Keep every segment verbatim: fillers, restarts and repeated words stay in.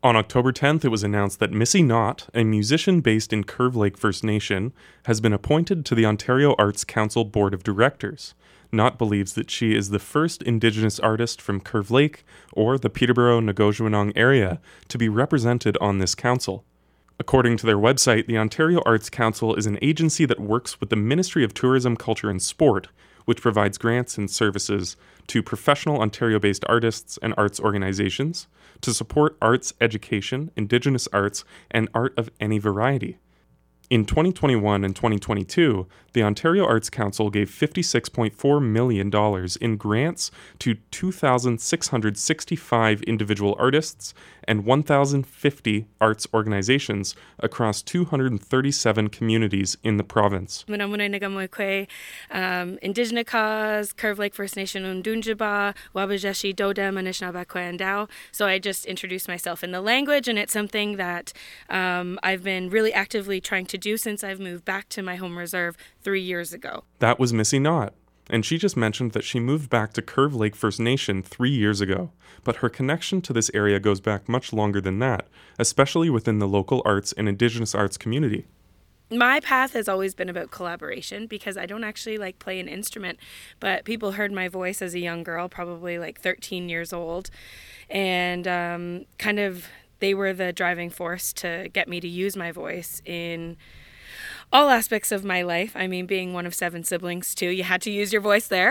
On October tenth, it was announced that Missy Knott, a musician based in Curve Lake First Nation, has been appointed to the Ontario Arts Council Board of Directors. Knott believes that she is the first Indigenous artist from Curve Lake or the Peterborough-Nagojawinong area to be represented on this council. According to their website, the Ontario Arts Council is an agency that works with the Ministry of Tourism, Culture and Sport, which provides grants and services to professional Ontario-based artists and arts organizations to support arts education, Indigenous arts, and art of any variety. In twenty twenty-one and twenty twenty-two, the Ontario Arts Council gave fifty-six point four million dollars in grants to two thousand six hundred sixty-five individual artists and one thousand fifty arts organizations across two hundred thirty-seven communities in the province. Manamunay Nagamwekwe, um, Indigenous Cause, Curve Lake First Nation Undunjaba, Wabajeshi, Dodem, Anishinaabekwe, and Dao. So I just introduced myself in the language, and it's something that um, I've been really actively trying to do since I've moved back to my home reserve three years ago. That was Missy Knott, and she just mentioned that she moved back to Curve Lake First Nation three years ago, but her connection to this area goes back much longer than that, especially within the local arts and Indigenous arts community. My path has always been about collaboration because I don't actually like play an instrument, but people heard my voice as a young girl, probably like thirteen years old, and um, kind of they were the driving force to get me to use my voice in all aspects of my life. I mean, being one of seven siblings too, you had to use your voice there.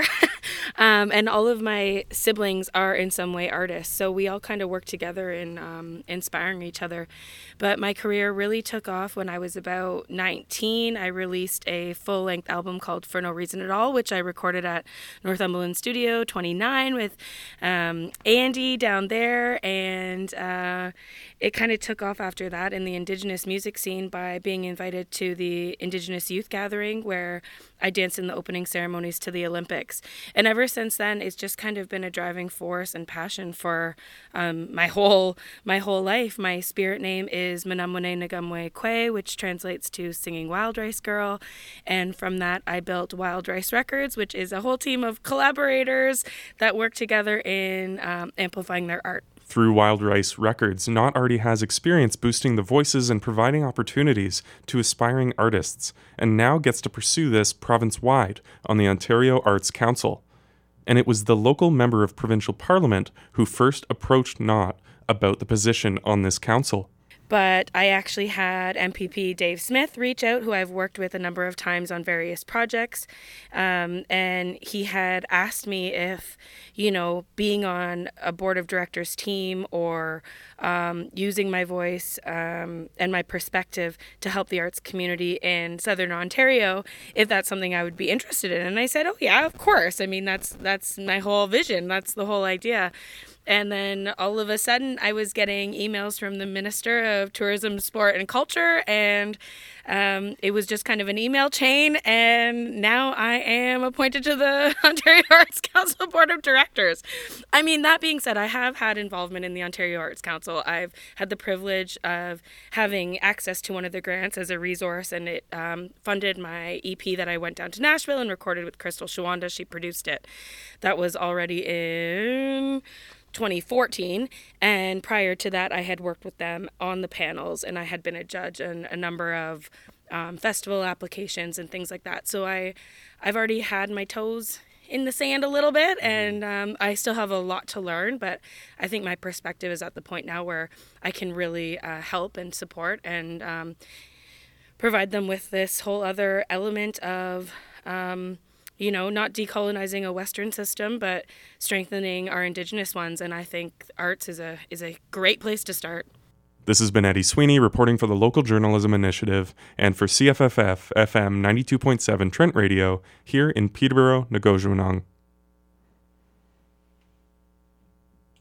um, and all of my siblings are in some way artists. So we all kind of work together in um, inspiring each other. But my career really took off when I was about nineteen. I released a full-length album called For No Reason at All, which I recorded at Northumberland Studio twenty-nine with um, Andy down there. And uh, it kind of took off after that in the Indigenous music scene by being invited to the Indigenous Youth Gathering, where I danced in the opening ceremonies to the Olympics. And ever since then, it's just kind of been a driving force and passion for um, my whole my whole life. My spirit name is Manamune Nagamwe Kwe, which translates to Singing Wild Rice Girl. And from that, I built Wild Rice Records, which is a whole team of collaborators that work together in um, amplifying their art. Through Wild Rice Records, Knott already has experience boosting the voices and providing opportunities to aspiring artists, and now gets to pursue this province-wide on the Ontario Arts Council. And it was the local member of provincial parliament who first approached Knott about the position on this council. But I actually had M P P Dave Smith reach out, who I've worked with a number of times on various projects. Um, and he had asked me if, you know, being on a board of directors team or um, using my voice um, and my perspective to help the arts community in Southern Ontario, if that's something I would be interested in. And I said, oh, yeah, of course. I mean, that's that's my whole vision. That's the whole idea. And then all of a sudden, I was getting emails from the Minister of Tourism, Sport and Culture, and um, it was just kind of an email chain, and now I am appointed to the Ontario Arts Council Board of Directors. I mean, that being said, I have had involvement in the Ontario Arts Council. I've had the privilege of having access to one of the grants as a resource, and it um, funded my E P that I went down to Nashville and recorded with Crystal Shawanda. She produced it. That was already in twenty fourteen, and prior to that I had worked with them on the panels, and I had been a judge in a number of um, festival applications and things like that. So I, I've already had my toes in the sand a little bit, and um, I still have a lot to learn, but I think my perspective is at the point now where I can really uh, help and support and um, provide them with this whole other element of um, you know, not decolonizing a Western system, but strengthening our Indigenous ones. And I think arts is a is a great place to start. This has been Eddie Sweeney reporting for the Local Journalism Initiative and for C F F F F M ninety-two point seven Trent Radio here in Peterborough, Nagojawinong.